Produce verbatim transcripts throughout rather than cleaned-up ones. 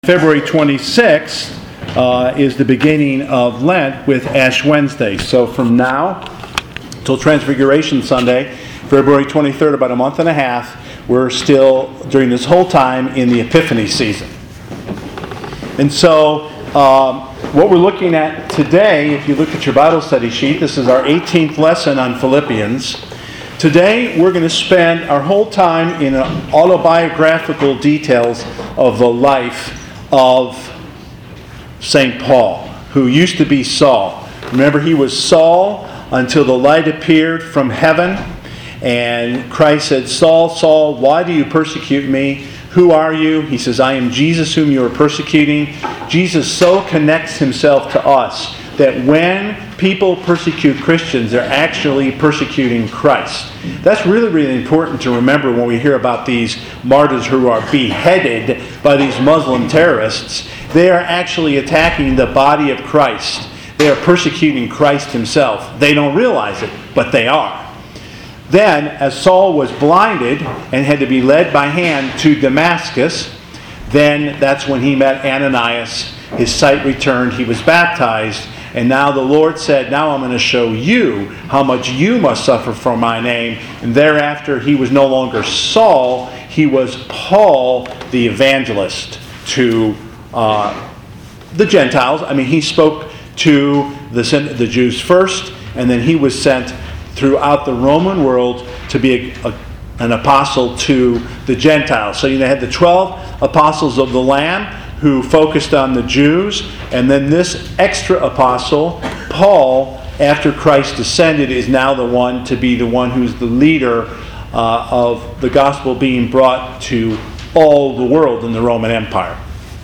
February twenty-sixth uh, is the beginning of Lent with Ash Wednesday. So from now till Transfiguration Sunday, February twenty-third, about a month and a half, we're still, during this whole time, in the Epiphany season. And so um, what we're looking at today, if you look at your Bible study sheet, this is our eighteenth lesson on Philippians. Today we're going to spend our whole time in autobiographical details of the life of Saint Paul, who used to be Saul. Remember, he was Saul until the light appeared from heaven, and Christ said, Saul, Saul, why do you persecute me? Who are you? He says, I am Jesus whom you are persecuting. Jesus so connects himself to us that when people persecute Christians, they're actually persecuting Christ. That's really, really important to remember when we hear about these martyrs who are beheaded by these Muslim terrorists. They are actually attacking the body of Christ. They are persecuting Christ himself. They don't realize it, but they are. Then, as Saul was blinded and had to be led by hand to Damascus, then that's when he met Ananias. His sight returned. He was baptized. And now the Lord said, now I'm going to show you how much you must suffer for my name. And thereafter, he was no longer Saul. He was Paul the evangelist to uh, the Gentiles. I mean, he spoke to the, the Jews first, and then he was sent throughout the Roman world to be a, a, an apostle to the Gentiles. So you had the twelve apostles of the Lamb who focused on the Jews, and then this extra apostle, Paul, after Christ ascended, is now the one to be the one who's the leader uh, of the gospel being brought to all the world in the Roman Empire.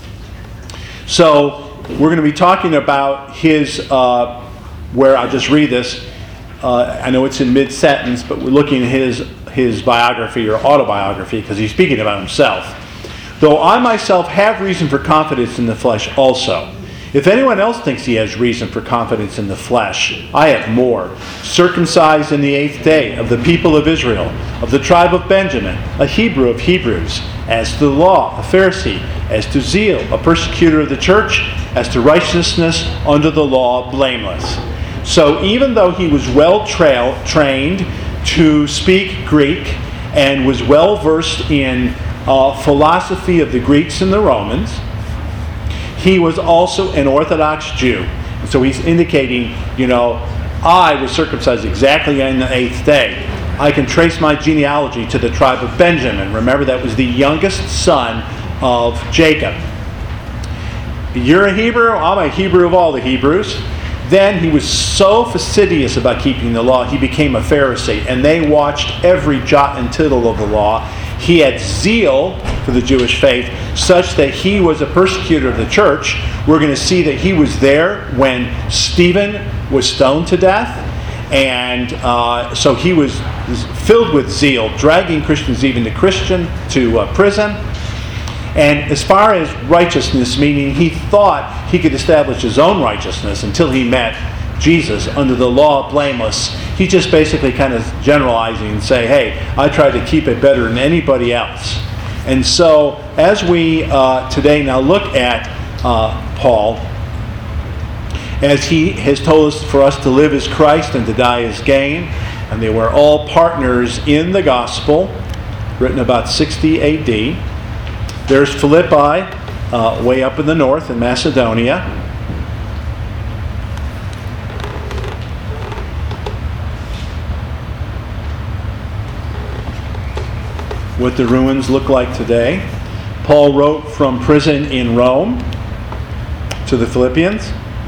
So we're going to be talking about his, uh, where I'll just read this. Uh, I know it's in mid-sentence, but we're looking at his, his biography or autobiography because he's speaking about himself. Though I myself have reason for confidence in the flesh also. If anyone else thinks he has reason for confidence in the flesh, I have more. Circumcised in the eighth day, of the people of Israel, of the tribe of Benjamin, a Hebrew of Hebrews, as to the law, a Pharisee, as to zeal, a persecutor of the church, as to righteousness under the law, blameless. So even though he was well tra- trained to speak Greek and was well versed in Uh, philosophy of the Greeks and the Romans, he was also an Orthodox Jew. So he's indicating, you know, I was circumcised exactly on the eighth day. I can trace my genealogy to the tribe of Benjamin. Remember, that was the youngest son of Jacob. You're a Hebrew? I'm a Hebrew of all the Hebrews. Then he was so fastidious about keeping the law, he became a Pharisee, and they watched every jot and tittle of the law. He had zeal for the Jewish faith, such that he was a persecutor of the church. We're going to see that he was there when Stephen was stoned to death, and uh, so he was filled with zeal, dragging Christians even to Christian to uh, prison. And as far as righteousness, meaning he thought he could establish his own righteousness until he met Jesus under the law, blameless. He just basically kind of generalizing and say, hey, I try to keep it better than anybody else. And so as we uh, today now look at uh, Paul, as he has told us for us to live as Christ and to die as gain, and they were all partners in the gospel, written about sixty A D. There's Philippi, uh, way up in the north in Macedonia. What the ruins look like today. Paul wrote from prison in Rome to the Philippians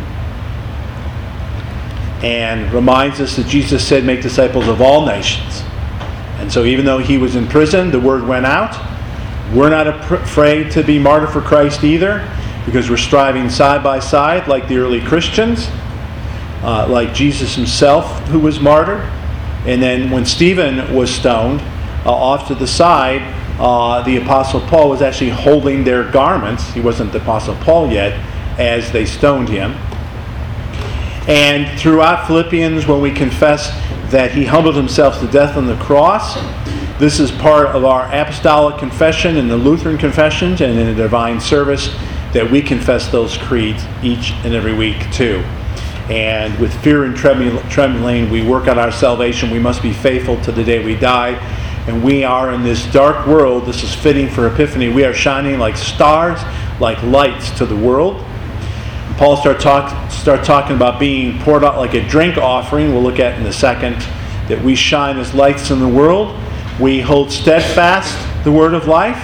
and reminds us that Jesus said, make disciples of all nations. And so even though he was in prison, the word went out. We're not afraid to be martyred for Christ either, because we're striving side by side like the early Christians, uh, like Jesus himself who was martyred. And then when Stephen was stoned, uh, off to the side, uh, the Apostle Paul was actually holding their garments. He wasn't the Apostle Paul yet, as they stoned him. And throughout Philippians, when we confess that he humbled himself to death on the cross, This is part of our apostolic confession and the Lutheran confessions and in the divine service. that we confess those creeds each and every week too. And with fear and trembling, we work on our salvation. We must be faithful to the day we die. And we are in this dark world. This is fitting for Epiphany. We are shining like stars, like lights to the world. Paul start talk start talking about being poured out like a drink offering. We'll look at in a second that we shine as lights in the world. We hold steadfast the word of life.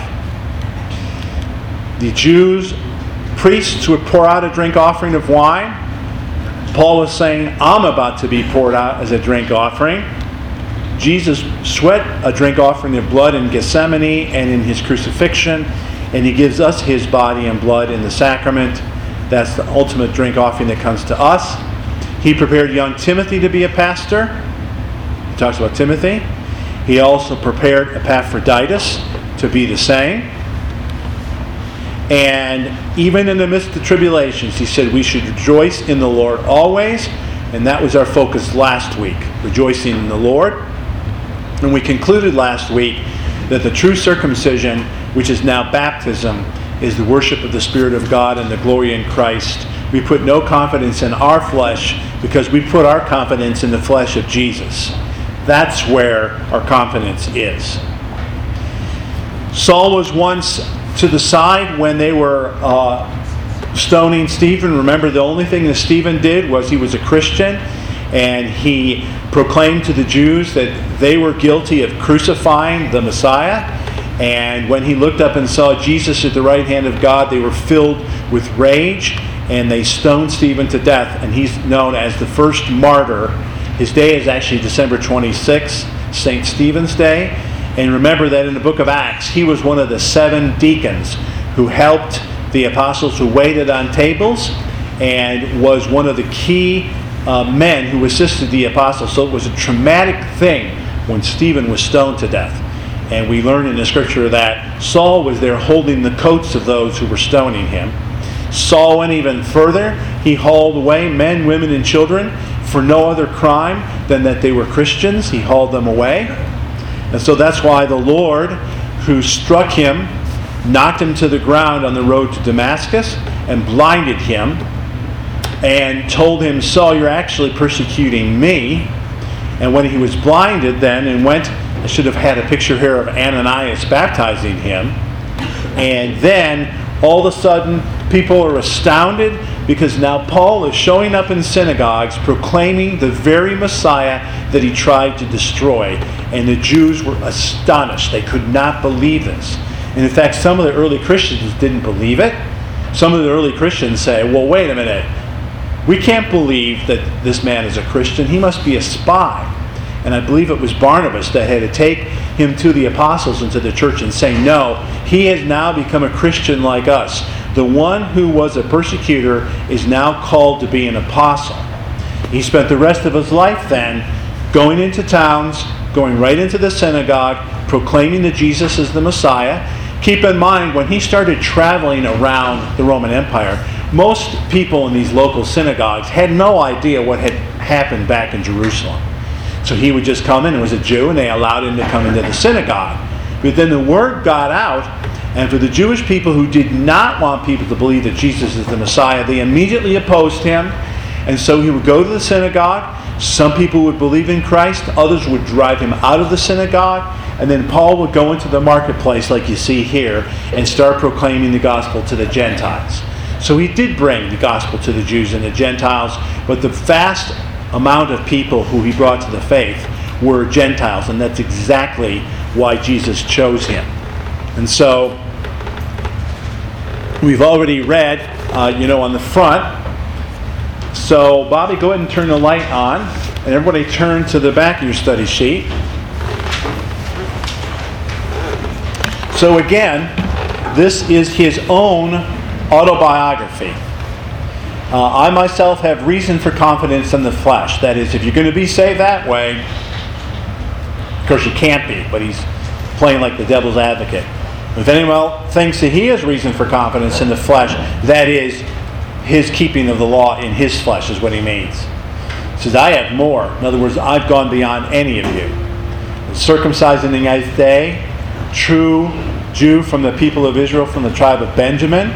The Jews, priests would pour out a drink offering of wine. Paul was saying, I'm about to be poured out as a drink offering. Jesus sweat a drink offering of blood in Gethsemane and in his crucifixion, and he gives us his body and blood in the sacrament. That's the ultimate drink offering that comes to us. He prepared young Timothy to be a pastor. He talks about Timothy. He also prepared Epaphroditus to be the same. And even in the midst of the tribulations, he said we should rejoice in the Lord always. And that was our focus last week, rejoicing in the Lord. And we concluded last week that the true circumcision, which is now baptism, is the worship of the Spirit of God and the glory in Christ. We put no confidence in our flesh because we put our confidence in the flesh of Jesus. That's where our confidence is. Saul was once to the side when they were uh, stoning Stephen. Remember, the only thing that Stephen did was he was a Christian, and he proclaimed to the Jews that they were guilty of crucifying the Messiah. And when he looked up and saw Jesus at the right hand of God, they were filled with rage, and they stoned Stephen to death. And he's known as the first martyr. His day is actually December twenty-sixth, Saint Stephen's Day. And remember that in the book of Acts, he was one of the seven deacons who helped the apostles who waited on tables and was one of the key uh, men who assisted the apostles. So it was a traumatic thing when Stephen was stoned to death. And we learn in the scripture that Saul was there holding the coats of those who were stoning him. Saul went even further. He hauled away men, women, and children for no other crime than that they were Christians. He hauled them away. And so that's why the Lord, who struck him, knocked him to the ground on the road to Damascus and blinded him and told him, Saul, you're actually persecuting me. And when he was blinded then and went, I should have had a picture here of Ananias baptizing him. And then all of a sudden people are astounded because now Paul is showing up in synagogues proclaiming the very Messiah that he tried to destroy. And the Jews were astonished. They could not believe this. And in fact, some of the early Christians didn't believe it. Some of the early Christians say, well, wait a minute. We can't believe that this man is a Christian. He must be a spy. And I believe it was Barnabas that had to take him to the apostles and to the church and say, no, he has now become a Christian like us. The one who was a persecutor is now called to be an apostle. He spent the rest of his life then going into towns, going right into the synagogue, proclaiming that Jesus is the Messiah. Keep in mind, when he started traveling around the Roman Empire, most people in these local synagogues had no idea what had happened back in Jerusalem. So he would just come in and was a Jew, and they allowed him to come into the synagogue. But then the word got out, and for the Jewish people who did not want people to believe that Jesus is the Messiah, they immediately opposed him. And so he would go to the synagogue. Some people would believe in Christ. Others would drive him out of the synagogue. And then Paul would go into the marketplace, like you see here, and start proclaiming the gospel to the Gentiles. So he did bring the gospel to the Jews and the Gentiles, but the vast amount of people who he brought to the faith were Gentiles, and that's exactly why Jesus chose him. And so we've already read, uh, you know, on the front. So Bobby, go ahead and turn the light on, and everybody turn to the back of your study sheet. So again, this is his own autobiography. Uh, I myself have reason for confidence in the flesh. That is, if you're going to be saved that way, of course you can't be, but he's playing like the devil's advocate. If anyone thinks that he has reason for confidence in the flesh, that is his keeping of the law in his flesh is what he means. He says, I have more. In other words, I've gone beyond any of you. Circumcised in the eighth day, true Jew from the people of Israel, from the tribe of Benjamin.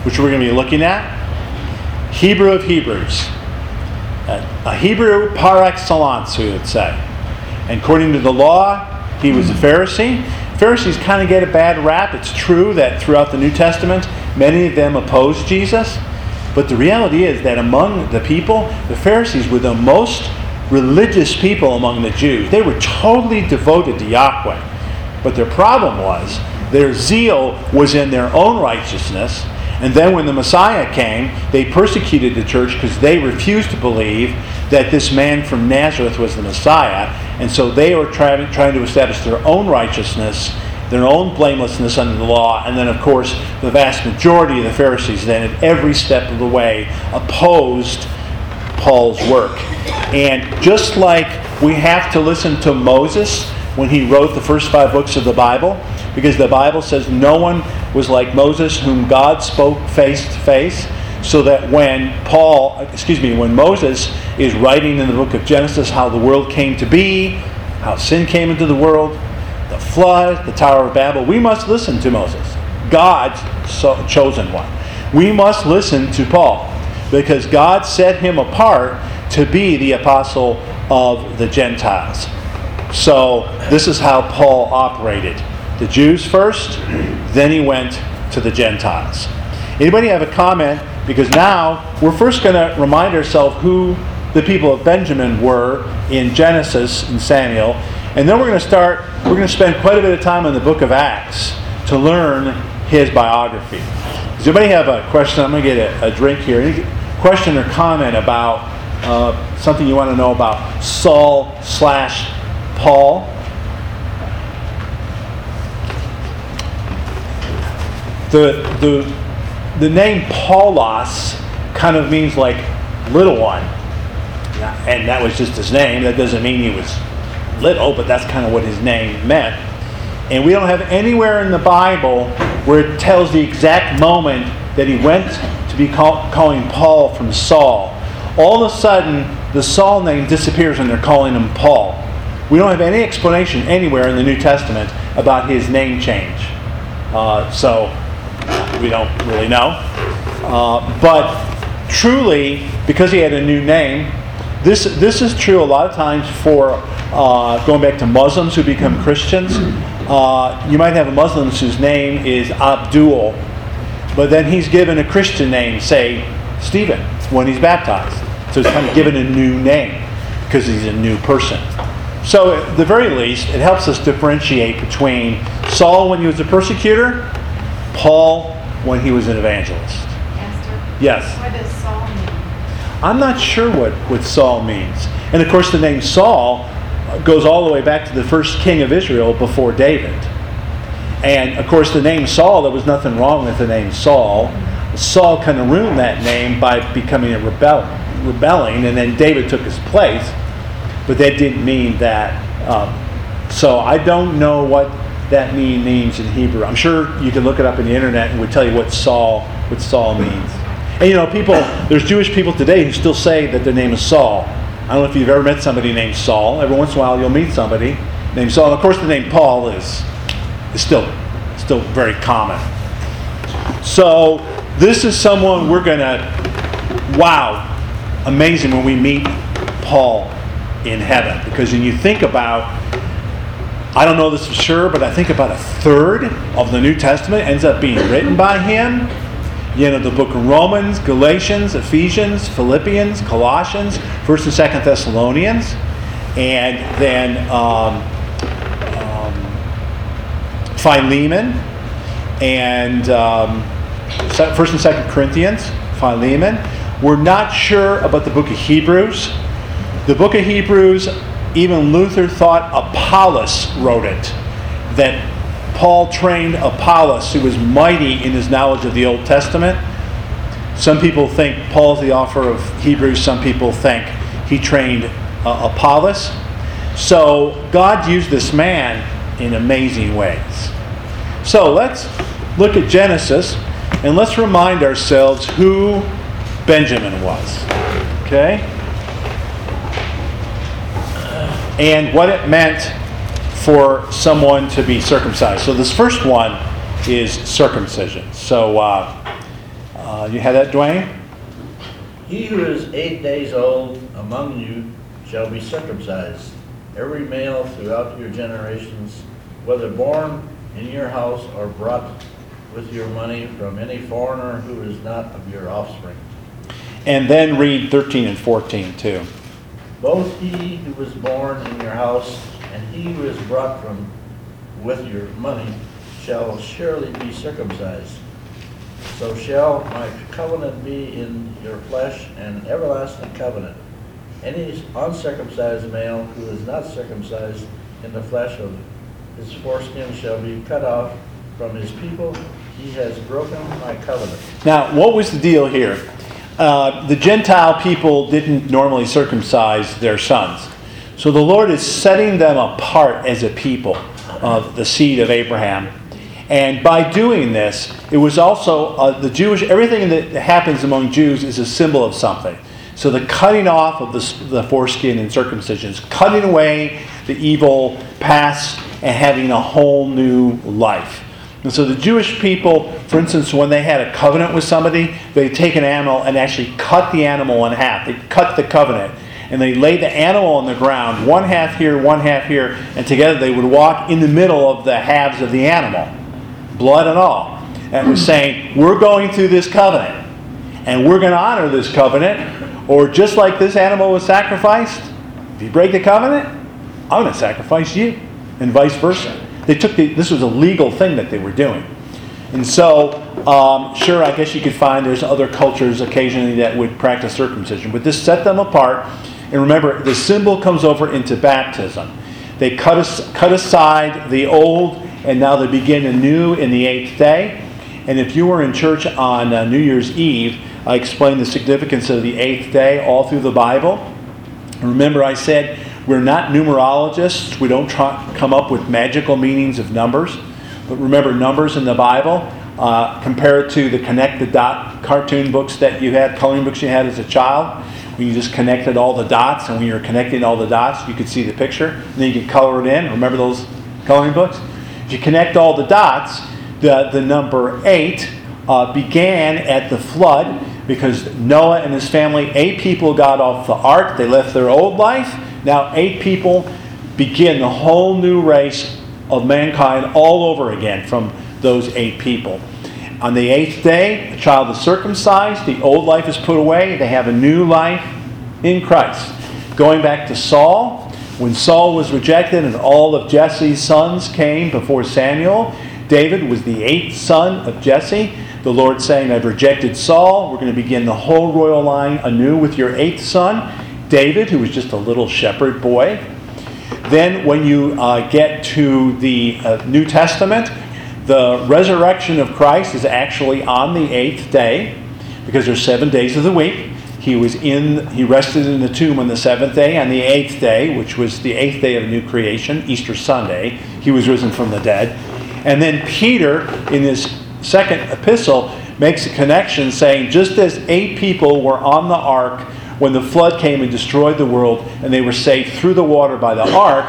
which we're going to be looking at. Hebrew of Hebrews. A Hebrew par excellence, we would say. And according to the law, he was a Pharisee. Pharisees kind of get a bad rap. It's true that throughout the New Testament, many of them opposed Jesus. But the reality is that among the people, the Pharisees were the most religious people among the Jews. They were totally devoted to Yahweh. But their problem was their zeal was in their own righteousness. And then when the Messiah came, they persecuted the church because they refused to believe that this man from Nazareth was the Messiah. And so they were trying, trying to establish their own righteousness, their own blamelessness under the law. And then, of course, the vast majority of the Pharisees then at every step of the way opposed Paul's work. And just like we have to listen to Moses when he wrote the first five books of the Bible, because the Bible says no one was like Moses, whom God spoke face to face, so that when Paul, excuse me, when Moses is writing in the book of Genesis how the world came to be, how sin came into the world, the flood, the Tower of Babel, we must listen to Moses, God's so chosen one. We must listen to Paul, because God set him apart to be the apostle of the Gentiles. So this is how Paul operated. The Jews first, then he went to the Gentiles. Anybody have a comment? Because now we're first going to remind ourselves who the people of Benjamin were in Genesis and Samuel. And then we're going to start, we're going to spend quite a bit of time in the book of Acts to learn his biography. Does anybody have a question? I'm going to get a, a drink here. Any question or comment about uh, something you want to know about Saul slash Paul? The, the, the name Paulos kind of means like little one. And that was just his name. That doesn't mean he was little, but that's kind of what his name meant. And we don't have anywhere in the Bible where it tells the exact moment that he went to be call, calling Paul from Saul. All of a sudden, the Saul name disappears and they're calling him Paul. We don't have any explanation anywhere in the New Testament about his name change. Uh, so... We don't really know. Uh, but truly, because he had a new name, this this is true a lot of times for uh, going back to Muslims who become Christians. Uh, you might have a Muslim whose name is Abdul, but then he's given a Christian name, say Stephen, when he's baptized. So he's kind of given a new name because he's a new person. So at the very least, it helps us differentiate between Saul when he was a persecutor, Paul when he was an evangelist. Pastor? Yes? What does Saul mean? I'm not sure what, what Saul means. And of course the name Saul goes all the way back to the first king of Israel before David. And of course the name Saul, there was nothing wrong with the name Saul. Saul kind of ruined that name by becoming a rebel, rebelling, and then David took his place. But that didn't mean that. Um, so I don't know what that mean means in Hebrew. I'm sure you can look it up in the internet and it would tell you what Saul what Saul means. And you know, people, there's Jewish people today who still say that their name is Saul. I don't know if you've ever met somebody named Saul. Every once in a while you'll meet somebody named Saul. And of course the name Paul is is still still very common. So this is someone we're gonna wow, amazing when we meet Paul in heaven. Because when you think about, I don't know this for sure, but I think about a third of the New Testament ends up being written by him. You know, the book of Romans, Galatians, Ephesians, Philippians, Colossians, First and Second Thessalonians, and then um, um, Philemon, and um, First and Second Corinthians, Philemon. We're not sure about the book of Hebrews. The book of Hebrews, even Luther thought Apollos wrote it. That Paul trained Apollos, who was mighty in his knowledge of the Old Testament. Some people think Paul's the author of Hebrews. Some people think he trained uh, Apollos. So God used this man in amazing ways. So let's look at Genesis and let's remind ourselves who Benjamin was. Okay? And what it meant for someone to be circumcised. So this first one is circumcision. So uh, Uh, you have that, Dwayne? He who is eight days old among you shall be circumcised, every male throughout your generations, whether born in your house or brought with your money from any foreigner who is not of your offspring. And then read thirteen and fourteen too. Both he who was born in your house and he who is brought from with your money shall surely be circumcised. So shall my covenant be in your flesh, an everlasting covenant. Any uncircumcised male who is not circumcised in the flesh of his foreskin shall be cut off from his people. He has broken my covenant. Now, what was the deal here? Uh, the Gentile people didn't normally circumcise their sons. So the Lord is setting them apart as a people of the seed of Abraham. And by doing this, it was also uh, the Jewish, everything that happens among Jews is a symbol of something. So the cutting off of the, the foreskin and circumcisions, cutting away the evil past and having a whole new life. And so the Jewish people, for instance, when they had a covenant with somebody, they'd take an animal and actually cut the animal in half. They'd cut the covenant. And they laid the animal on the ground, one half here, one half here, and together they would walk in the middle of the halves of the animal, blood and all. And was saying, we're going through this covenant, and we're going to honor this covenant, or just like this animal was sacrificed, if you break the covenant, I'm going to sacrifice you, and vice versa. They took the, this was a legal thing that they were doing. And so, um, sure, I guess you could find there's other cultures occasionally that would practice circumcision, but this set them apart. And remember, the symbol comes over into baptism. They cut, as, cut aside the old, and now they begin anew in the eighth day. And if you were in church on uh, New Year's Eve, I explained the significance of the eighth day all through the Bible. And remember, I said we're not numerologists. We don't try, come up with magical meanings of numbers. But remember, numbers in the Bible, uh, compared to the connect the dot cartoon books that you had, coloring books you had as a child, when you just connected all the dots, and when you were connecting all the dots, you could see the picture, and then you could color it in. Remember those coloring books? If you connect all the dots, the, the number eight uh, began at the flood, because Noah and his family, eight people got off the ark. They left their old life. Now eight people begin the whole new race of mankind all over again from those eight people. On the eighth day, the child is circumcised. The old life is put away. They have a new life in Christ. Going back to Saul, when Saul was rejected and all of Jesse's sons came before Samuel, David was the eighth son of Jesse. The Lord saying, I've rejected Saul. We're going to begin the whole royal line anew with your eighth son, David, who was just a little shepherd boy. Then when you uh, get to the uh, New Testament, the resurrection of Christ is actually on the eighth day, because there's seven days of the week. He was in, he rested in the tomb on the seventh day. On the eighth day, which was the eighth day of new creation, Easter Sunday, he was risen from the dead. And then Peter, in his second epistle, makes a connection saying, just as eight people were on the ark when the flood came and destroyed the world, and they were saved through the water by the ark,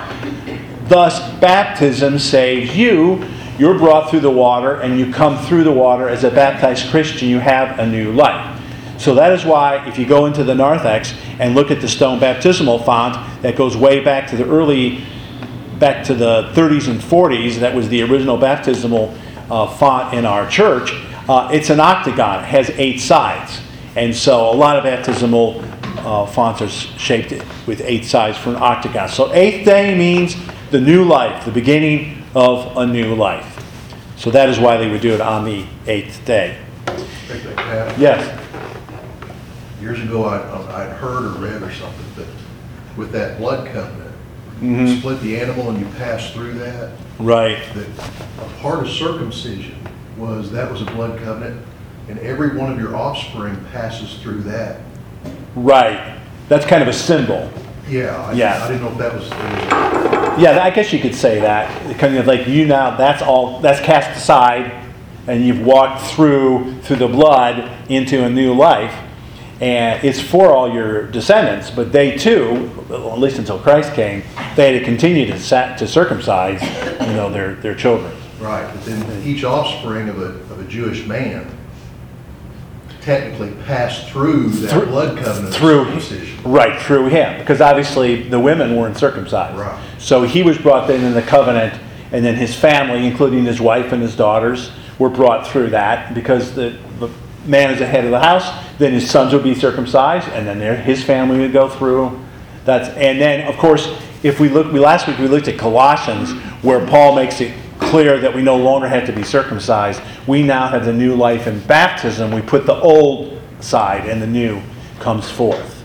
thus baptism saves you. You're brought through the water, and you come through the water as a baptized Christian. You have a new life. So that is why, if you go into the narthex and look at the stone baptismal font that goes way back to the early, back to the thirties and forties, that was the original baptismal uh, font in our church, uh, it's an octagon. It has eight sides. And so a lot of baptismal uh, fonts are shaped with eight sides for an octagon. So eighth day means the new life, the beginning of a new life. So that is why they would do it on the eighth day. Yes. Years ago, I, I'd heard or read or something that with that blood covenant, Mm-hmm. you split the animal and you pass through that. Right. That a part of circumcision was that was a blood covenant, and every one of your offspring passes through that. Right. That's kind of a symbol. Yeah. I, Yeah. I didn't know if that was. Yeah, I guess you could say that. Kind of like you now, that's all, that's cast aside, and you've walked through through the blood into a new life. And it's for all your descendants, but they too, at least until Christ came, they had to continue to sa- to circumcise, you know, their, their children. Right, but then each offspring of a of a Jewish man technically passed through that Through- blood covenant of through circumcision. right through him, because obviously the women weren't circumcised. Right. So he was brought in in the covenant, and then his family, including his wife and his daughters, were brought through that because the, the man is the head of the house. Then his sons would be circumcised, and then their, his family would go through. That's and then of course, if we look, we last week we looked at Colossians, where Paul makes it clear that we no longer have to be circumcised. We now have the new life in baptism. We put the old side, and the new comes forth.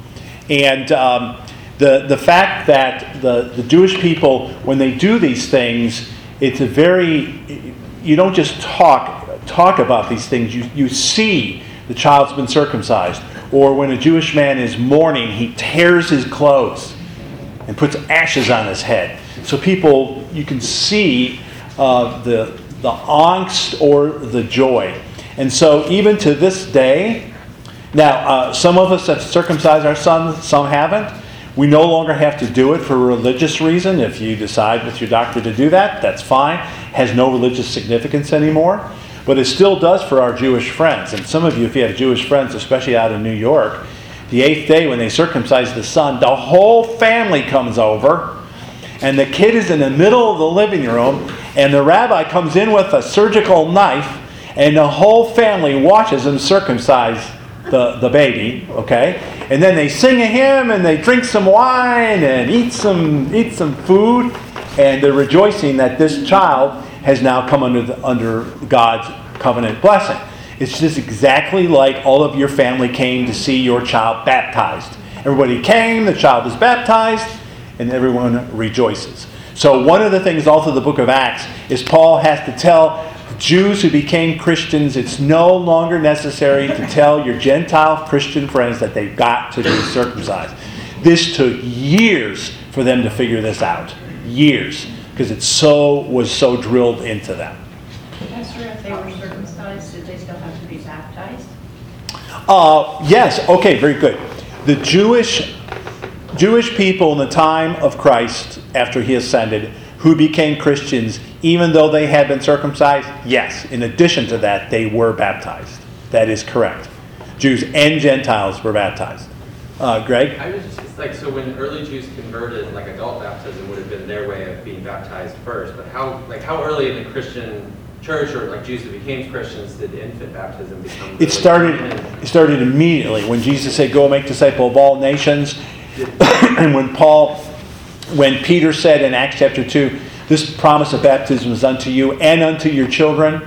And um, the the fact that the, the Jewish people, when they do these things, it's a very, you don't just talk talk about these things. You you see the child's been circumcised. Or when a Jewish man is mourning, he tears his clothes and puts ashes on his head. So people, you can see uh, the the angst or the joy. And so even to this day, now uh, some of us have circumcised our sons, some haven't. We no longer have to do it for a religious reason. If you decide with your doctor to do that, that's fine. Has no religious significance anymore. But it still does for our Jewish friends. And some of you, if you have Jewish friends, especially out in New York, the eighth day when they circumcise the son, the whole family comes over, and the kid is in the middle of the living room, and the rabbi comes in with a surgical knife, and the whole family watches him circumcise the, the baby, okay? And then they sing a hymn, and they drink some wine, and eat some eat some food, and they're rejoicing that this child has now come under the, under God's covenant blessing. It's just exactly like all of your family came to see your child baptized. Everybody came, the child is baptized, and everyone rejoices. So one of the things all through the book of Acts is Paul has to tell Jews who became Christians, it's no longer necessary to tell your Gentile Christian friends that they've got to be circumcised. This took years for them to figure this out. Years. Because it so was so drilled into them. Pastor, if they were circumcised, did they still have to be baptized? Uh, yes. Okay. Very good. The Jewish Jewish people in the time of Christ, after he ascended, who became Christians, even though they had been circumcised, yes. In addition to that, they were baptized. That is correct. Jews and Gentiles were baptized. Uh, Greg? I was just it's like, so when early Jews converted, like adult baptism would have been their way of being baptized first, but how, like how early in the Christian church, or like Jews who became Christians, did infant baptism become? It really started. common? It started immediately when Jesus said, "Go and make disciples of all nations," and when Paul, when Peter said in Acts chapter two, "This promise of baptism is unto you and unto your children,"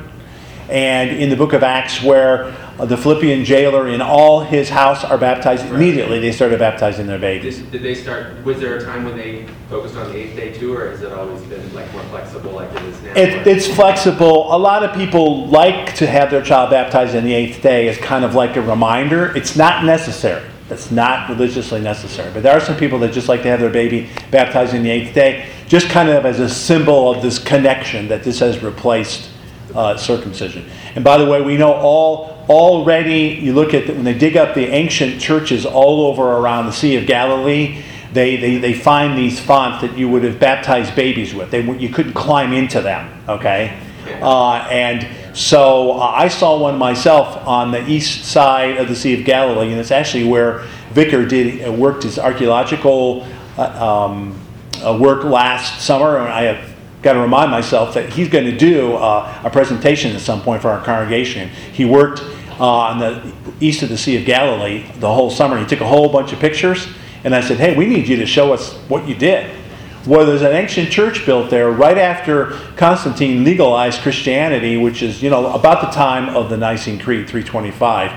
and in the book of Acts where uh, the Philippian jailer and all his house are baptized, Right. Immediately they started baptizing their babies. Did, did they start? Was there a time when they focused on the eighth day too, or has it always been like more flexible, like it is now? It, it's flexible. A lot of people like to have their child baptized in the eighth day as kind of like a reminder. It's not necessary. It's not religiously necessary. But there are some people that just like to have their baby baptized in the eighth day, just kind of as a symbol of this connection that this has replaced uh, circumcision. And by the way, we know all already, you look at the, when they dig up the ancient churches all over around the Sea of Galilee, They, they they find these fonts that you would have baptized babies with. They you couldn't climb into them, okay? Uh, and so uh, I saw one myself on the east side of the Sea of Galilee, and it's actually where Vicar did uh, worked his archaeological uh, um, uh, work last summer. And I have got to remind myself that he's going to do uh, a presentation at some point for our congregation. He worked uh, on the east of the Sea of Galilee the whole summer. He took a whole bunch of pictures. And I said, hey, we need you to show us what you did. Well, there's an ancient church built there right after Constantine legalized Christianity, which is, you know, about the time of the Nicene Creed, three twenty-five.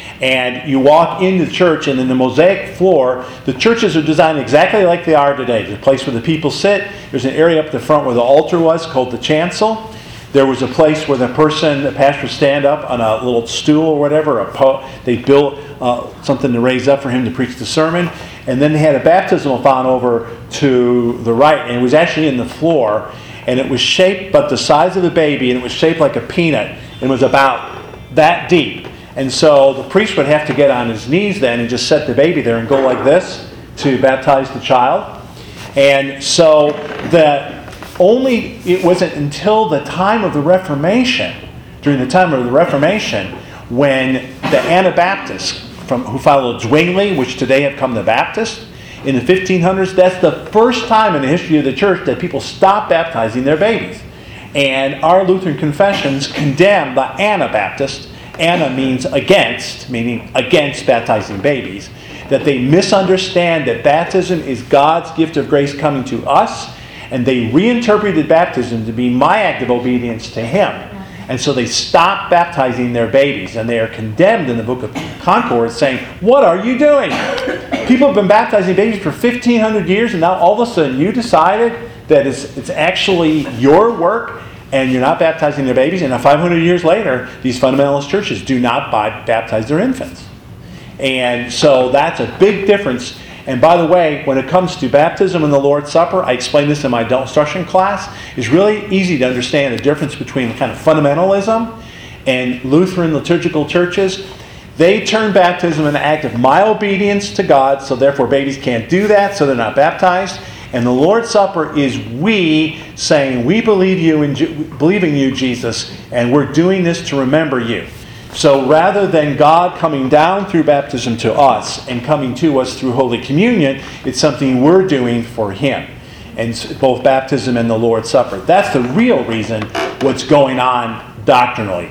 And you walk into the church, and in the mosaic floor, the churches are designed exactly like they are today. There's a place where the people sit. There's an area up the front where the altar was called the chancel. There was a place where the person, the pastor, would stand up on a little stool or whatever. A po- they built uh, something to raise up for him to preach the sermon. And then they had a baptismal font over to the right. And it was actually in the floor. And it was shaped but the size of a baby. And it was shaped like a peanut. And it was about that deep. And so the priest would have to get on his knees then and just set the baby there and go like this to baptize the child. And so the only it wasn't until the time of the Reformation, during the time of the Reformation, when the Anabaptists from who followed Zwingli, which today have come the Baptists, in the fifteen hundreds, that's the first time in the history of the church that people stopped baptizing their babies. And our Lutheran confessions condemn the Anabaptists. Anna means against, meaning against baptizing babies. That they misunderstand that baptism is God's gift of grace coming to us, and they reinterpreted baptism to be my act of obedience to Him. And so they stopped baptizing their babies, and they are condemned in the Book of Concord saying, what are you doing? People have been baptizing babies for fifteen hundred years, and now all of a sudden you decided that it's, it's actually your work, and you're not baptizing their babies. And now five hundred years later, these fundamentalist churches do not baptize their infants. And so that's a big difference. And by the way, when it comes to baptism and the Lord's Supper, I explained this in my adult instruction class, it's really easy to understand the difference between kind of fundamentalism and Lutheran liturgical churches. They turn baptism into an act of my obedience to God, so therefore babies can't do that, so they're not baptized. And the Lord's Supper is we saying, we believe you in believe in you, Jesus, and we're doing this to remember you. So rather than God coming down through baptism to us and coming to us through Holy Communion, it's something we're doing for Him. And both baptism and the Lord's Supper. That's the real reason what's going on doctrinally.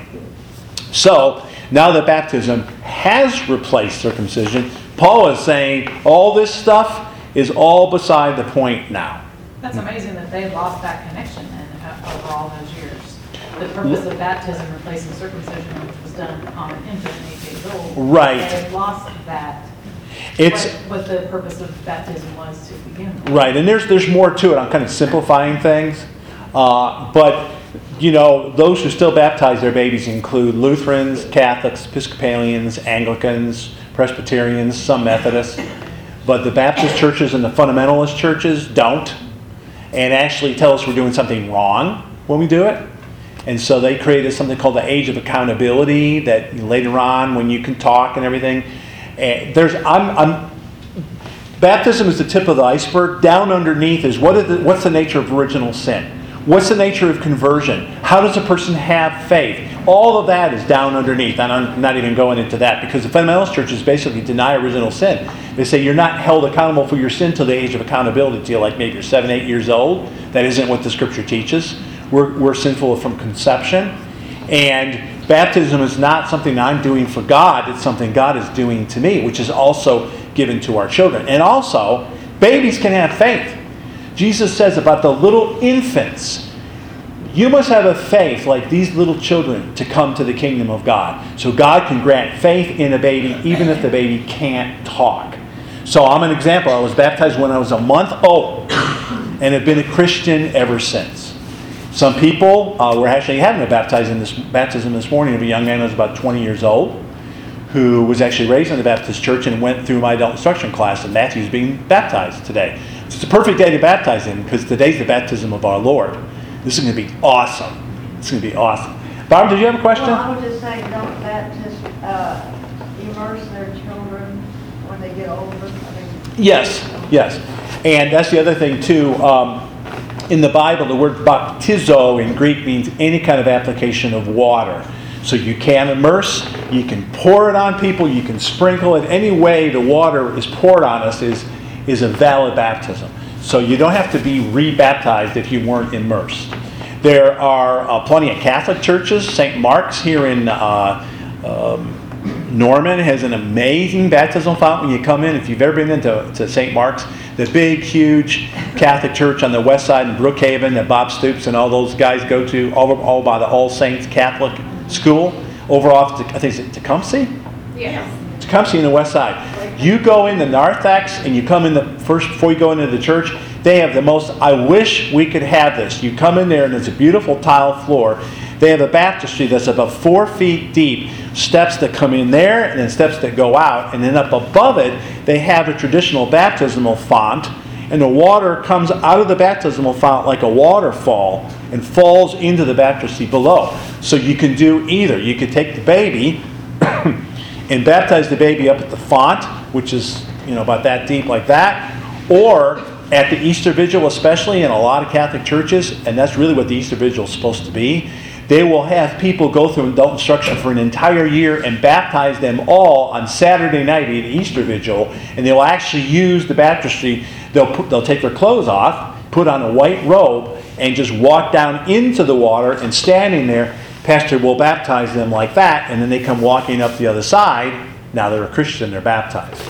So now that baptism has replaced circumcision, Paul is saying all this stuff is all beside the point now. That's amazing that they lost that connection then uh, over all those years. The purpose of baptism replacing circumcision, which was done on an infant eight days old. Right. They lost that. It's what, what the purpose of baptism was to begin with. right, and there's there's more to it. I'm kind of simplifying things, uh, but you know, those who still baptize their babies include Lutherans, Catholics, Episcopalians, Anglicans, Presbyterians, some Methodists. But the Baptist churches and the fundamentalist churches don't, and actually tell us we're doing something wrong when we do it. And so they created something called the Age of Accountability that later on, when you can talk and everything, uh, there's I'm, I'm baptism is the tip of the iceberg. Down underneath is what is the, what's the nature of original sin? What's the nature of conversion? How does a person have faith? All of that is down underneath. And I'm not even going into that because the fundamentalist churches basically deny original sin. They say you're not held accountable for your sin till the age of accountability, until like maybe you're seven, eight years old. That isn't what the Scripture teaches. We're, we're sinful from conception. And baptism is not something I'm doing for God. It's something God is doing to me, which is also given to our children. And also, babies can have faith. Jesus says about the little infants, you must have a faith like these little children to come to the kingdom of God. So God can grant faith in a baby even if the baby can't talk. So I'm an example. I was baptized when I was a month old and have been a Christian ever since. Some people uh, were actually having a baptism this, baptism this morning of a young man who was about twenty years old who was actually raised in the Baptist church and went through my adult instruction class, and Matthew's being baptized today. So it's a perfect day to baptize him because today's the baptism of our Lord. This is going to be awesome. It's going to be awesome. Barb, did you have a question? Well, I was just saying, don't Baptists uh, immerse their children when they get older? I mean, Yes, yes. And that's the other thing too. Um, in the Bible, the word baptizo in Greek means any kind of application of water. So you can immerse, you can pour it on people, you can sprinkle it. Any way the water is poured on us is, is a valid baptism. So you don't have to be rebaptized if you weren't immersed. There are uh, plenty of Catholic churches. Saint Mark's here in uh, um, Norman has an amazing baptismal font when you come in. If you've ever been into to Saint Mark's, the big, huge Catholic church on the west side in Brookhaven that Bob Stoops and all those guys go to, all, all by the All Saints Catholic School, over off, to, I think it's Tecumseh? Yeah. Tecumseh in the west side. You go in the narthex and you come in the first, before you go into the church, they have the most, I wish we could have this. You come in there and it's a beautiful tile floor. They have a baptistry that's about four feet deep, steps that come in there and then steps that go out. And then up above it, they have a traditional baptismal font. And the water comes out of the baptismal font like a waterfall and falls into the baptistry below. So you can do either. You could take the baby and baptize the baby up at the font, which is, you know, about that deep like that, or at the Easter Vigil, especially in a lot of Catholic churches, and that's really what the Easter Vigil is supposed to be. they will have people go through adult instruction for an entire year and baptize them all on Saturday night at Easter Vigil, and they'll actually use the baptistry. They'll put, they'll take their clothes off, put on a white robe, and just walk down into the water, and standing there, pastor will baptize them like that, and then they come walking up the other side. Now they're a Christian, they're baptized.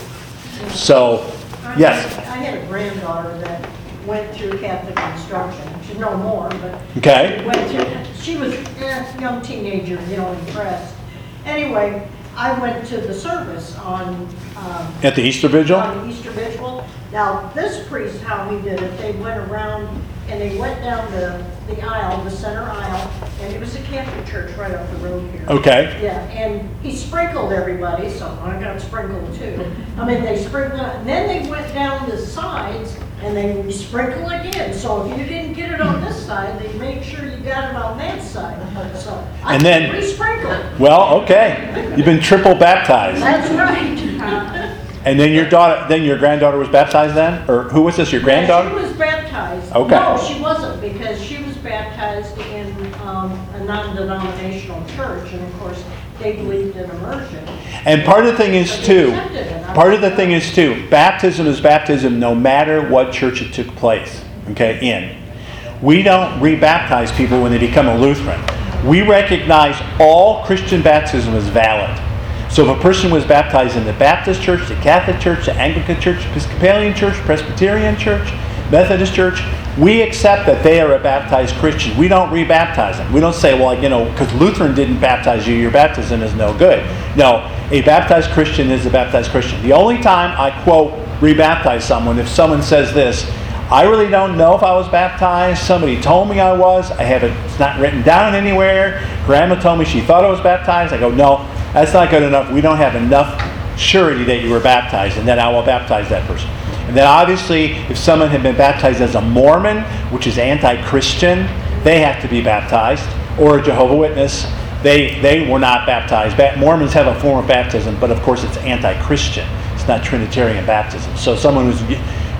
So, I yes. had- I had a granddaughter that went through Catholic instruction. She's no more, but Okay. went through, she was a young teenager, you know, impressed. Anyway, I went to the service on, um, At the Easter Vigil? on Easter Vigil. Now, this priest, how he did it, they went around and they went down the, the aisle, the center aisle, and it was a Catholic church right up the road here. Okay. Yeah, and he sprinkled everybody, so I got sprinkled too. I mean, they sprinkled, and then they went down the sides and they would sprinkle again. So if you didn't get it on this side, they made sure you got it on that side. So I And then- re-sprinkled. Well, okay. You've been triple baptized. That's right. And then your daughter, then your granddaughter was baptized then? Or who was this, your granddaughter? She was baptized. Okay. No, she wasn't, because she was baptized in um, a non-denominational church, and of course, they believed in immersion. And part of the thing is But they too, accepted it. I part of the was thing is too, baptism is baptism no matter what church it took place, okay, in. We don't rebaptize people when they become a Lutheran. We recognize all Christian baptism as valid. So if a person was baptized in the Baptist church, the Catholic church, the Anglican church, Episcopalian church, Presbyterian church, Methodist church, we accept that they are a baptized Christian. We don't rebaptize them. We don't say, well, you know, because Lutheran didn't baptize you, your baptism is no good. No, a baptized Christian is a baptized Christian. The only time I quote rebaptize someone, if someone says this, I really don't know if I was baptized. Somebody told me I was. I have it, it's not written down anywhere. Grandma told me she thought I was baptized. I go, no, that's not good enough. We don't have enough surety that you were baptized, and then I will baptize that person. And then obviously, if someone had been baptized as a Mormon, which is anti-Christian, they have to be baptized, or a Jehovah's Witness, they they were not baptized. Ba- Mormons have a form of baptism, but of course it's anti-Christian. It's not Trinitarian baptism. So someone who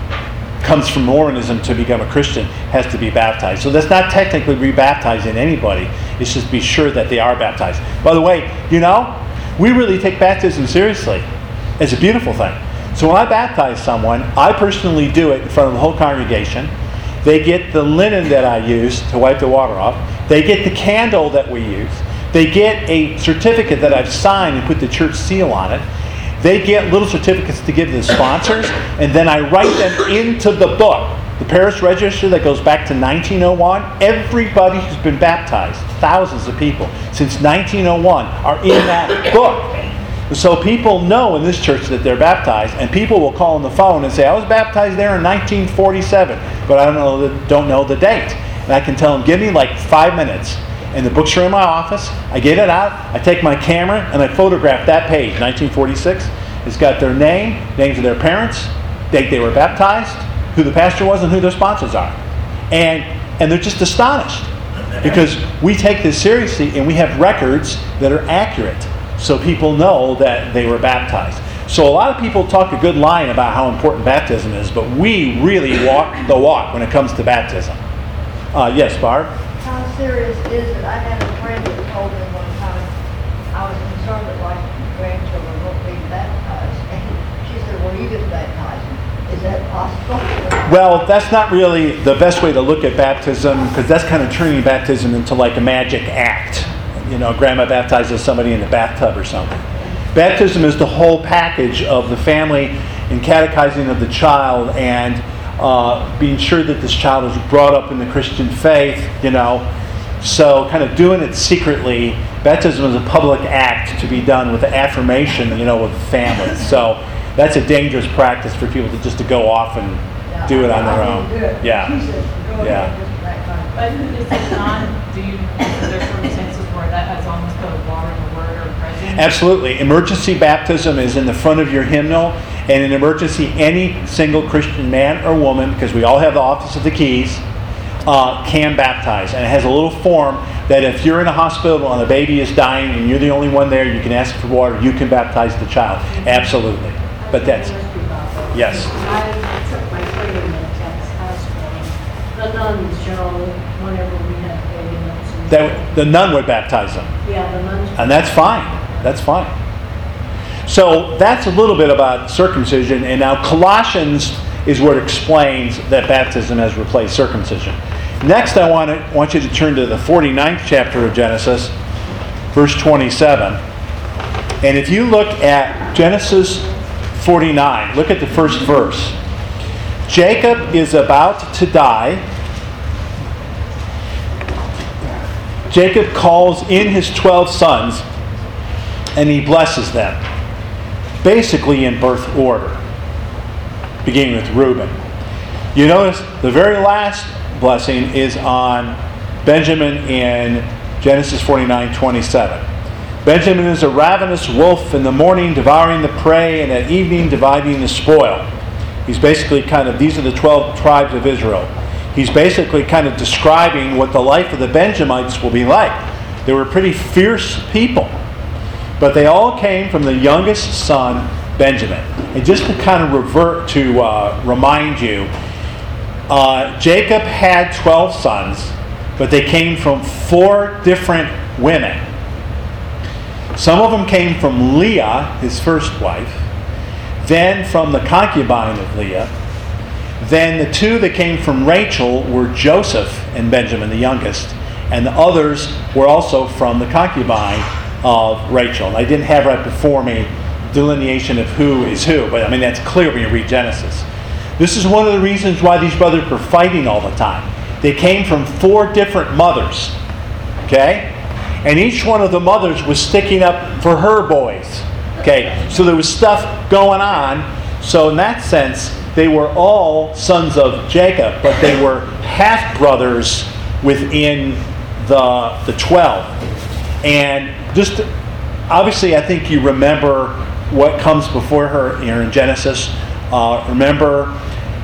comes from Mormonism to become a Christian has to be baptized. So that's not technically rebaptizing anybody. It's just to be sure that they are baptized. By the way, you know, we really take baptism seriously. It's a beautiful thing. So when I baptize someone, I personally do it in front of the whole congregation. They get the linen that I use to wipe the water off. They get the candle that we use. They get a certificate that I've signed and put the church seal on it. They get little certificates to give to the sponsors, and then I write them into the book. The parish register that goes back to nineteen oh one, everybody who's been baptized, thousands of people, since nineteen oh one are in that book. So people know in this church that they're baptized, and people will call on the phone and say, I was baptized there in nineteen forty-seven, but I don't know the, don't know the date. And I can tell them, give me like five minutes. And the books are in my office. I get it out. I take my camera and I photograph that page, nineteen forty-six. It's got their name, names of their parents, date they were baptized, who the pastor was, and who their sponsors are. And and they're just astonished because we take this seriously and we have records that are accurate so people know that they were baptized. So a lot of people talk a good line about how important baptism is, but we really walk the walk when it comes to baptism. Uh, yes, Barb? How serious is it? I had a friend that told me one time, I was concerned that my grandchildren weren't being baptized. And she said, well, you get baptized. Is that possible? Well, that's not really the best way to look at baptism, because that's kind of turning baptism into like a magic act. You know, grandma baptizes somebody in the bathtub or something. Baptism is the whole package of the family and catechizing of the child and uh, being sure that this child is brought up in the Christian faith, you know. So kind of doing it secretly. Baptism is a public act to be done with the affirmation, you know, with the family. So that's a dangerous practice for people to just to go off and do it on their own. Yeah. Yeah. But is it not, do you, is there circumstances where that has almost the water and the word are present? Absolutely. Emergency baptism is in the front of your hymnal. And in emergency, any single Christian man or woman, because we all have the office of the keys, uh, can baptize. And it has a little form that if you're in a hospital and a baby is dying and you're the only one there, you can ask for water, you can baptize the child. Absolutely. But that's, yes. I took my training in Texas Hospital. The nuns, you know, whenever we had baby nuns and that the nun would baptize them. Yeah, the nuns. And that's fine. That's fine. So that's a little bit about circumcision. And now Colossians is what explains that baptism has replaced circumcision. Next, I want, to, want you to turn to the forty-ninth chapter of Genesis, verse twenty-seven. And if you look at Genesis forty-nine, look at the first verse. Jacob is about to die. Jacob calls in his twelve sons and he blesses them, basically in birth order, beginning with Reuben. You notice the very last blessing is on Benjamin in Genesis forty-nine twenty-seven. Benjamin is a ravenous wolf, in the morning devouring the prey, and at evening dividing the spoil. He's basically kind of, these are the twelve tribes of Israel. He's basically kind of describing what the life of the Benjamites will be like. They were pretty fierce people. But they all came from the youngest son, Benjamin. And just to kind of revert to uh, remind you, uh, Jacob had twelve sons, but they came from four different women. Some of them came from Leah, his first wife, then from the concubine of Leah. Then the two that came from Rachel were Joseph and Benjamin, the youngest, and the others were also from the concubine of Rachel. And I didn't have right before me delineation of who is who, but I mean that's clear when you read Genesis. This is one of the reasons why these brothers were fighting all the time. They came from four different mothers, okay? And each one of the mothers was sticking up for her boys, okay? So there was stuff going on. So in that sense, they were all sons of Jacob, but they were half-brothers within the, the twelve. And just, obviously, I think you remember what comes before her here in Genesis. Uh, remember,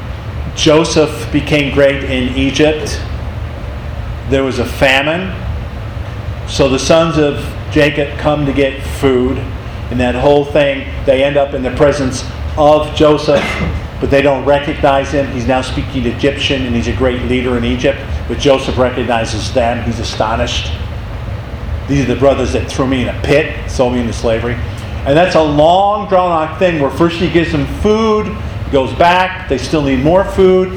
Joseph became great in Egypt. There was a famine. So the sons of Jacob come to get food. And that whole thing, they end up in the presence of Joseph, but they don't recognize him. He's now speaking Egyptian, and he's a great leader in Egypt. But Joseph recognizes them. He's astonished. These are the brothers that threw me in a pit, sold me into slavery. And that's a long, drawn-out thing where first he gives them food, he goes back, they still need more food.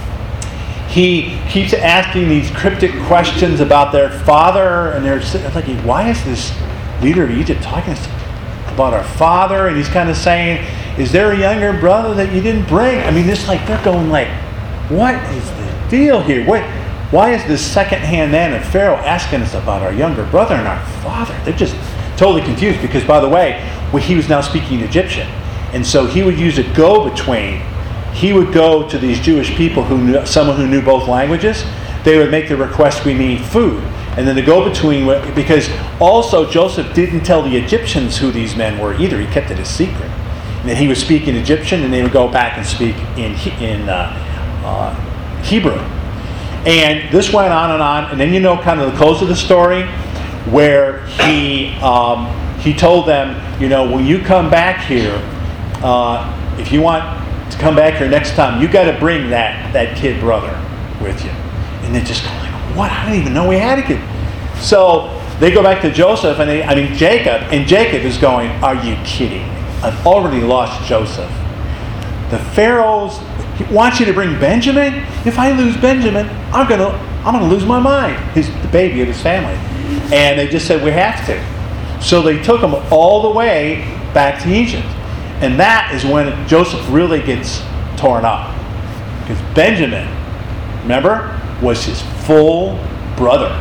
He keeps asking these cryptic questions about their father, and they're thinking, why is this leader of Egypt talking about our father? And he's kind of saying, is there a younger brother that you didn't bring? I mean, it's like they're going like, what is the deal here? What, why is this second-hand man of Pharaoh asking us about our younger brother and our father? They're just totally confused because, by the way, well, he was now speaking Egyptian. And so he would use a go-between. He would go to these Jewish people, who knew, someone who knew both languages. They would make the request, we need food. And then the go-between, because also Joseph didn't tell the Egyptians who these men were either. He kept it a secret. And then he would speak in Egyptian, and they would go back and speak in, in uh, uh, Hebrew. And this went on and on. And then you know kind of the close of the story where he um, he told them, you know, when you come back here, uh, if you want to come back here next time, you got to bring that, that kid brother with you. And they're just going like, what? I didn't even know we had a kid. So they go back to Joseph, and they, I mean Jacob, and Jacob is going, are you kidding me? I've already lost Joseph. The Pharaohs wants you to bring Benjamin? If I lose Benjamin, I'm gonna I'm gonna lose my mind. He's the baby of his family. And they just said, we have to. So they took him all the way back to Egypt. And that is when Joseph really gets torn up. Because Benjamin, remember, was his full brother.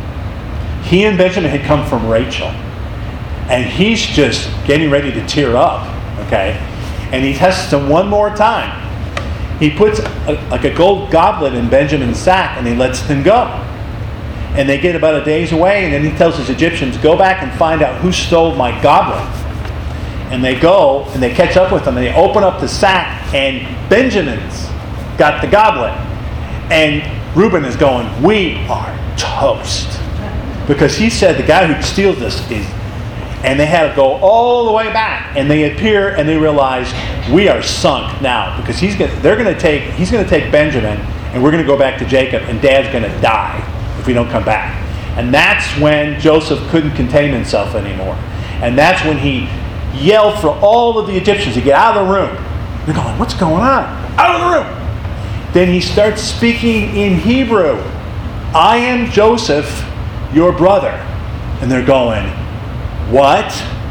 He and Benjamin had come from Rachel. And he's just getting ready to tear up, okay? And he tests him one more time. He puts a, like a gold goblet in Benjamin's sack, and he lets them go. And they get about a day's away, and then he tells his Egyptians, go back and find out who stole my goblet. And they go, and they catch up with them, and they open up the sack, and Benjamin's got the goblet. And Reuben is going, we are toast. Because he said the guy who steals this is... And they had to go all the way back, and they appear, and they realize we are sunk now because he's going. They're going to take. He's going to take Benjamin, and we're going to go back to Jacob, and Dad's going to die if we don't come back. And that's when Joseph couldn't contain himself anymore. And that's when he yelled for all of the Egyptians to get out of the room. They're going, what's going on? Out of the room! Then he starts speaking in Hebrew. I am Joseph, your brother. And they're going, what?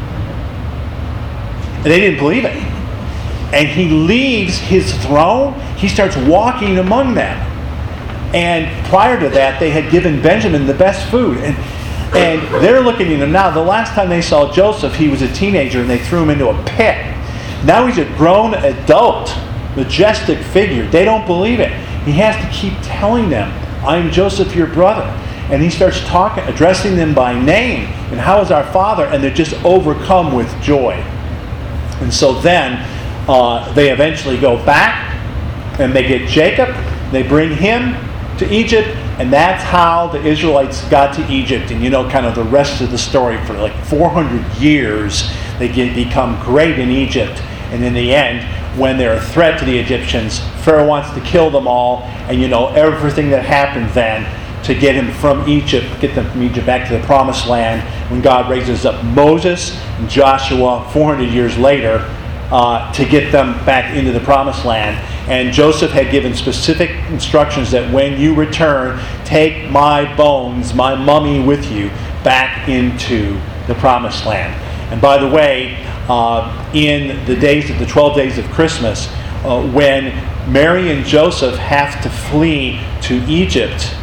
And they didn't believe it. And he leaves his throne. He starts walking among them. And prior to that, they had given Benjamin the best food. And, and they're looking at him now. The last time they saw Joseph, he was a teenager, and they threw him into a pit. Now he's a grown adult, majestic figure. They don't believe it. He has to keep telling them, I am Joseph, your brother. And he starts talking, addressing them by name. And how is our father? And they're just overcome with joy. And so then uh, they eventually go back and they get Jacob. They bring him to Egypt. And that's how the Israelites got to Egypt. And you know kind of the rest of the story. For like four hundred years, they get, become great in Egypt. And in the end, when they're a threat to the Egyptians, Pharaoh wants to kill them all. And you know everything that happened then to get him from Egypt, get them from Egypt back to the Promised Land, when God raises up Moses and Joshua four hundred years later uh, to get them back into the Promised Land. And Joseph had given specific instructions that when you return, take my bones, my mummy with you, back into the Promised Land. And by the way, uh, in the days of the twelve days of Christmas, uh, when Mary and Joseph have to flee to Egypt,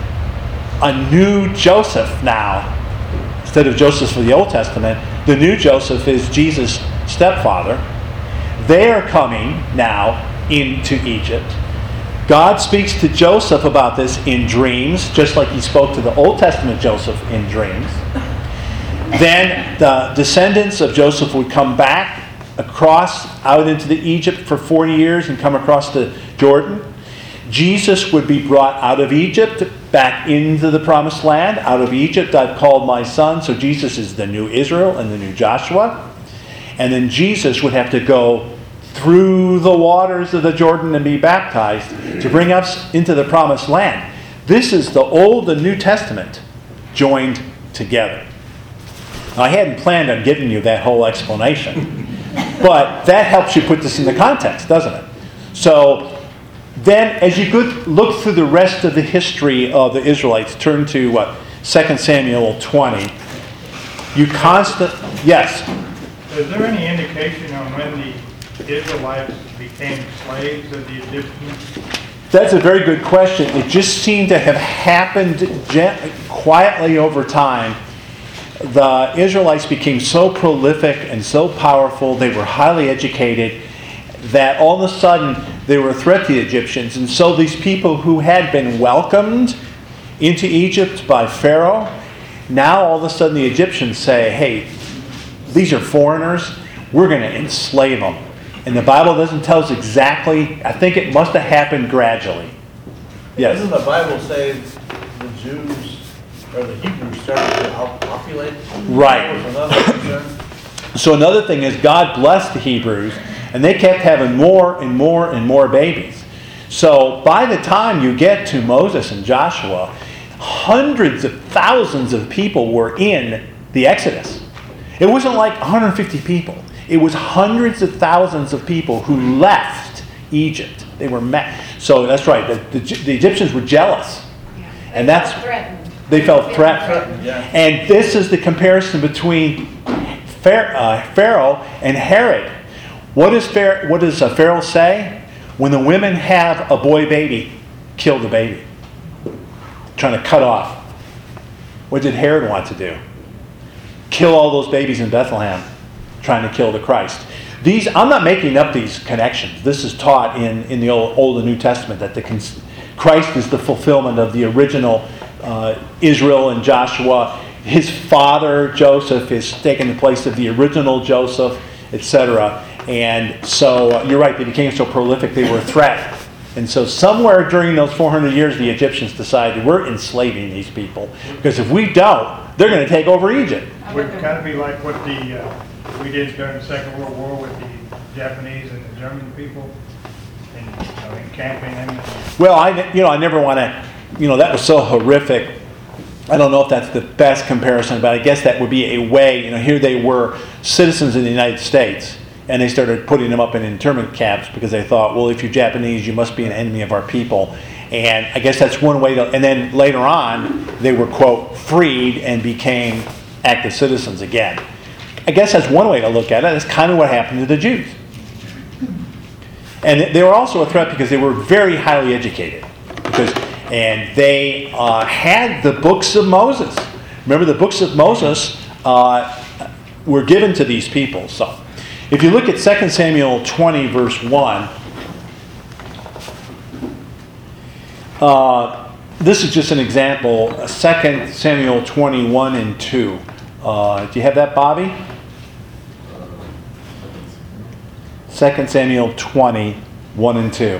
a new Joseph now, instead of Joseph for the Old Testament, the new Joseph is Jesus' stepfather. They are coming now into Egypt. God speaks to Joseph about this in dreams, just like he spoke to the Old Testament Joseph in dreams. Then the descendants of Joseph would come back across out into the Egypt for forty years and come across the Jordan. Jesus would be brought out of Egypt back into the Promised Land. Out of Egypt I've called my son. So Jesus is the new Israel and the new Joshua. And then Jesus would have to go through the waters of the Jordan and be baptized to bring us into the Promised Land. This is the Old and New Testament joined together. Now, I hadn't planned on giving you that whole explanation, but that helps you put this in the context, doesn't it? So then, as you look through the rest of the history of the Israelites, turn to what, Second Samuel twenty. You constant, yes. Is there any indication on when the Israelites became slaves of the Egyptians? That's a very good question. It just seemed to have happened gently, quietly over time. The Israelites became so prolific and so powerful, they were highly educated, that all of a sudden they were a threat to the Egyptians. And so these people who had been welcomed into Egypt by Pharaoh, now all of a sudden the Egyptians say, hey, these are foreigners, we're going to enslave them. And the Bible doesn't tell us exactly. I think it must have happened gradually. Yes? Doesn't the Bible say the Jews or the Hebrews started to populate? Right. That was another concern. So another thing is God blessed the Hebrews, and they kept having more and more and more babies. So by the time you get to Moses and Joshua, hundreds of thousands of people were in the Exodus. It wasn't like one hundred fifty people. It was hundreds of thousands of people who left Egypt. They were met. So that's right. The, the, the Egyptians were jealous, Yeah. and that's Threatened. they felt threatened. Threatened, yeah. And this is the comparison between Pharaoh and Herod. What does Pharaoh, what does Pharaoh say? When the women have a boy baby, kill the baby. Trying to cut off. What did Herod want to do? Kill all those babies in Bethlehem, trying to kill the Christ. These, I'm not making up these connections. This is taught in, in the Old, Old and New Testament, that the Christ is the fulfillment of the original uh, Israel and Joshua. His father, Joseph, is taking the place of the original Joseph, et cetera. And so, uh, you're right, they became so prolific, they were a threat. And so somewhere during those four hundred years, the Egyptians decided, we're enslaving these people. Because if we don't, they're going to take over Egypt. Would kind of be like what the uh, we did during the Second World War with the Japanese and the German people, and you know, encamping them. Well, I, you know, I never want to, you know, that was so horrific. I don't know if that's the best comparison, but I guess that would be a way. You know, here they were citizens in the United States, and they started putting them up in internment camps because they thought, well, if you're Japanese, you must be an enemy of our people. And I guess that's one way to, and then later on, they were, quote, freed and became active citizens again. I guess that's one way to look at it. That's kind of what happened to the Jews. And they were also a threat because they were very highly educated. Because, and they uh, had the books of Moses. Remember, the books of Moses uh, were given to these people. So, if you look at Second Samuel twenty, verse one, uh, this is just an example. Second Samuel twenty, one and two. Uh, do you have that, Bobby? Second Samuel twenty, one and two.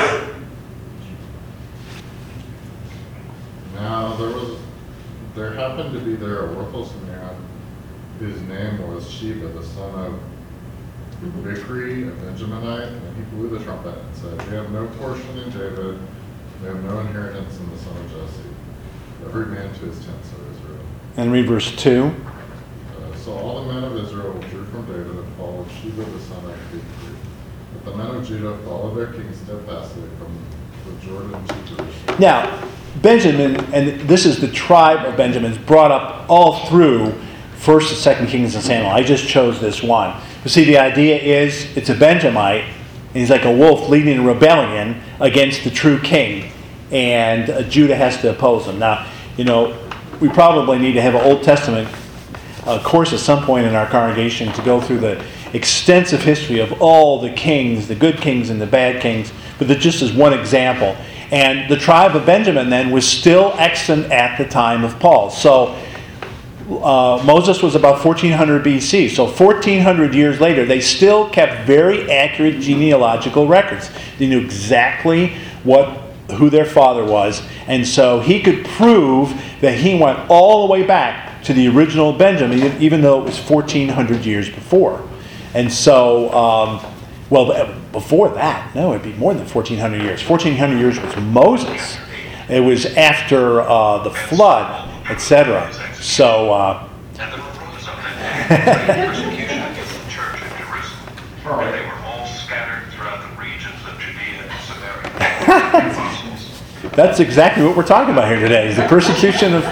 Now there was, there happened to be there a worthless man whose name was Sheba, the son of Bichri, a Benjaminite, and he blew the trumpet and said, "We have no portion in David, we have no inheritance in the son of Jesse. Every man to his tent, O Israel." And read verse two. Uh, so all the men of Israel withdrew from David and followed Sheba, the son of Bichri. But the men of Judah followed their king steadfastly from the Jordan to Jerusalem. Now, Benjamin, and this is the tribe of Benjamin, is brought up all through First and Second Kings and Samuel. I just chose this one. But see, the idea is it's a Benjamite, and he's like a wolf leading a rebellion against the true king, and uh, Judah has to oppose him. Now, you know, we probably need to have an Old Testament uh, course at some point in our congregation to go through the extensive history of all the kings, the good kings and the bad kings, but that just is one example. And the tribe of Benjamin then was still extant at the time of Paul. So uh, Moses was about fourteen hundred B C. So fourteen hundred years later, they still kept very accurate genealogical records. They knew exactly what who their father was. And so he could prove that he went all the way back to the original Benjamin, even though it was fourteen hundred years before. And so, um, well, before that, no, it'd be more than fourteen hundred years. fourteen hundred years was Moses. It was after uh, the flood, et cetera. So, uh, And there arose of it persecution against the church in Jerusalem, and they were all scattered throughout the regions of Judea and Samaria. that's exactly what we're talking about here today, is the persecution of...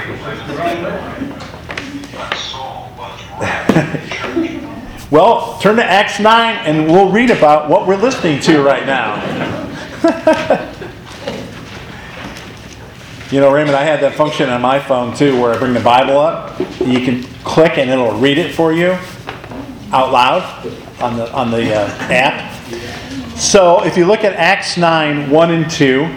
But Saul was wrath in the church. Well, turn to Acts nine and we'll read about what we're listening to right now. You know, Raymond, I had that function on my phone too where I bring the Bible up. You can click and it'll read it for you out loud on the, on the uh, app. So if you look at Acts nine, one and two,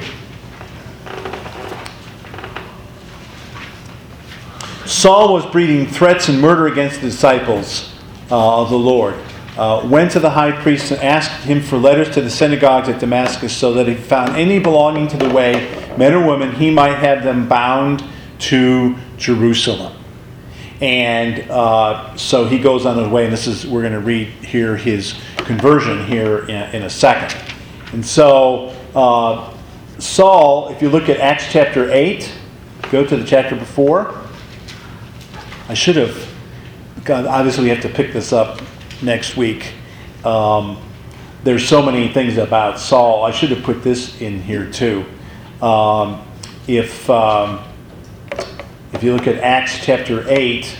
Saul was breathing threats and murder against the disciples uh, of the Lord. Uh, went to the high priest and asked him for letters to the synagogues at Damascus so that if he found any belonging to the way, men or women, he might have them bound to Jerusalem. And uh, so he goes on his way, and this is, we're going to read here his conversion here in, in a second. And so uh, Saul, if you look at Acts chapter eight, go to the chapter before. I should have, God, obviously we have to pick this up next week. Um, there's so many things about Saul. I should have put this in here too. Um, if um, if you look at Acts chapter eight,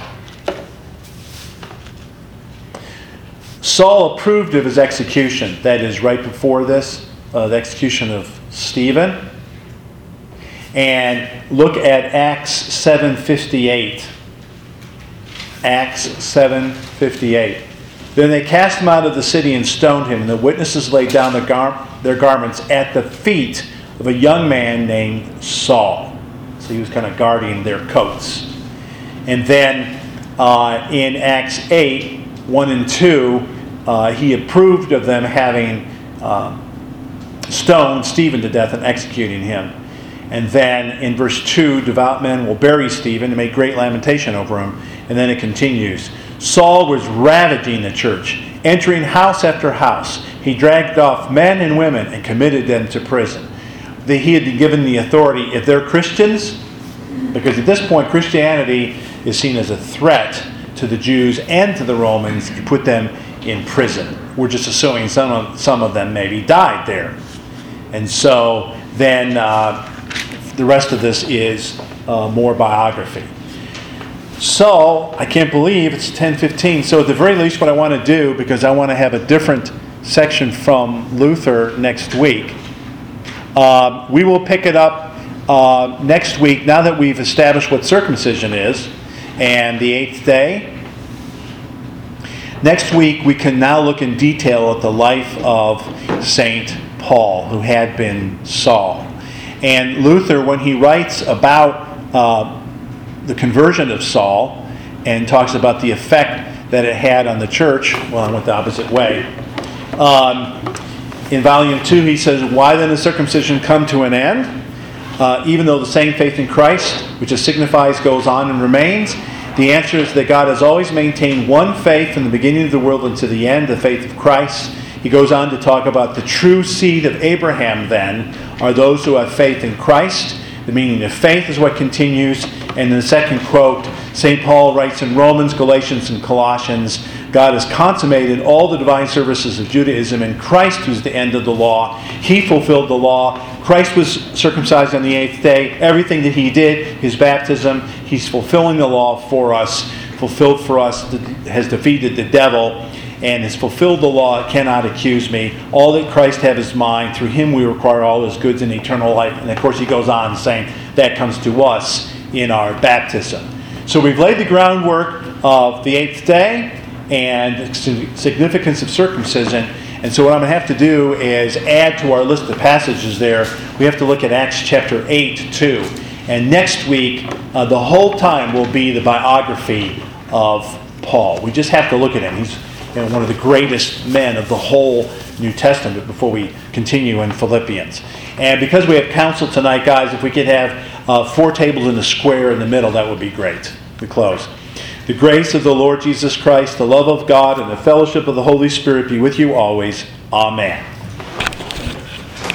Saul approved of his execution. That is right before this, uh, the execution of Stephen. And look at Acts seven fifty-eight. Acts seven fifty-eight. Then they cast him out of the city and stoned him, and the witnesses laid down their, gar- their garments at the feet of a young man named Saul. So he was kind of guarding their coats. And then uh, in Acts eight, one and two, uh, he approved of them having uh, stoned Stephen to death and executing him. And then in verse two, devout men will bury Stephen and make great lamentation over him. And then it continues. Saul was ravaging the church, entering house after house. He dragged off men and women and committed them to prison. He had been given the authority, if they're Christians, Because at this point, Christianity is seen as a threat to the Jews and to the Romans. You put them in prison. We're just assuming some of, some of them maybe died there. And so then uh, the rest of this is uh, more biography. So I can't believe it's ten fifteen. So at the very least, what I want to do, because I want to have a different section from Luther next week, uh, we will pick it up uh, next week, now that we've established what circumcision is and the eighth day. Next week, we can now look in detail at the life of Saint Paul, who had been Saul. And Luther, when he writes about uh, the conversion of Saul and talks about the effect that it had on the church, well, I went the opposite way. Um, in volume two, he says, "Why then has circumcision come to an end? Uh, even though the same faith in Christ, which it signifies, goes on and remains? The answer is that God has always maintained one faith from the beginning of the world unto the end, the faith of Christ." He goes on to talk about the true seed of Abraham, then, are those who have faith in Christ. The meaning of faith is what continues. And in the second quote, Saint Paul writes in Romans, Galatians, and Colossians, God has consummated all the divine services of Judaism in Christ, who's the end of the law. He fulfilled the law. Christ was circumcised on the eighth day. Everything that he did, his baptism, he's fulfilling the law for us, fulfilled for us, has defeated the devil, and has fulfilled the law, cannot accuse me. All that Christ have is mine. Through him we require all his goods and eternal life. And of course he goes on saying that comes to us in our baptism. So we've laid the groundwork of the eighth day and the significance of circumcision. And so what I'm going to have to do is add to our list of passages there. We have to look at Acts chapter eight too. And next week, uh, the whole time will be the biography of Paul. We just have to look at him. He's you know, one of the greatest men of the whole New Testament before we continue in Philippians. And because we have council tonight, guys, if we could have uh, four tables in a square in the middle, that would be great. We close. The grace of the Lord Jesus Christ, the love of God, and the fellowship of the Holy Spirit be with you always. Amen.